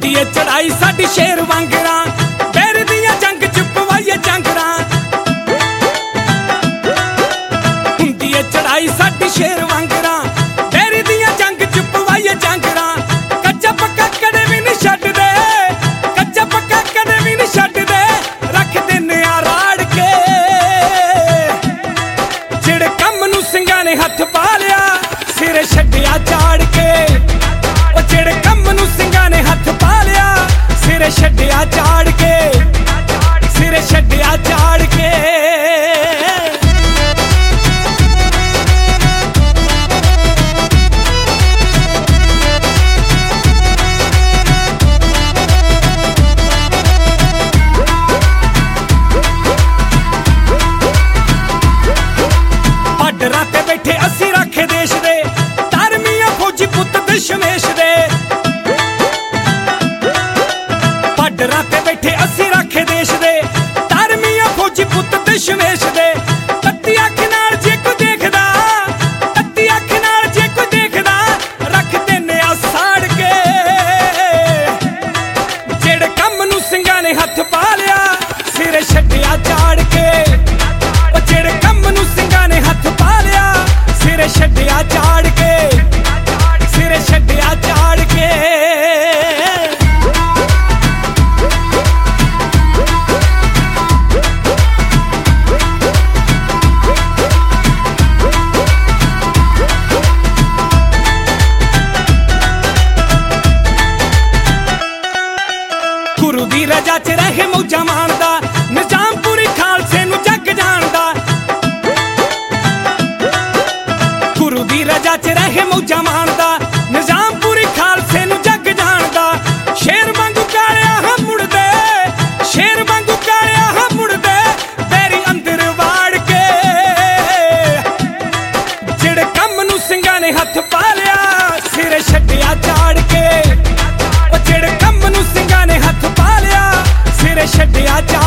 हुंदी है चढ़ाई साडी शेर वांगरा, बैर दियां जंग च पवाइए जांगरा। हुंदी है चढ़ाई साडी शेर वांगरा, बैर दियां जंग च पवाइए जांगरा। कच्चा पक्का कदे भी नहीं छड्डदे, कच्चा पक्का कदे भी नहीं छड्डदे, रख दिन्ने आ राड़ के। जिहड़े कम नूं सिंघां ने हथ पा लिया, सिर छड्डिया झाड़ के। जिहड़े कम नूं सिंघां ने हथ पा लिया, सिर छड्डिया झाड़ के, सिर छड्डिया झाड़ के। बार्डरां ते बैठे असीं राखे देश दे, धर्मिया फौजी पुत दशमेश दे। बार्डरां ते बैठे असीं राखे देश दे, धर्मिया फौजी पुत दशमेश दे। तत्ती अख नाल जे कोई देखदा, तत्ती अख नाल जे कोई देखदा, रख दिन्ने आ साड़ के। जेड़े कम नूं सिंघां ने हथ पा लिया, सिर छड्डिया झाड़ के। जेड़े कम नूं सिंघां ने हथ पा लिया, सिर छड्डिया झाड़ के, सिर छड्डिया झाड़ के। गुरु दी रजा च रहे मौजा माणदा, निजामपुरी खालसे नूं जग जाणदा। गुरु दी रजा च रहे मौजा माणदा, निजामपुरी खालसे नूं जग जाणदा। शेर वांगू कालिया हां मुड़दे, शेर वांगू कालिया हां मुड़दे, बैरी अंदर वाड़ के। जिहड़े कम नूं सिंघां ने हथ पा लिया, सिर छड्डिया झाड़ के। जिहड़े कम नूं सिंघां ने हथ पा लिया, सिर छड्डिया झाड़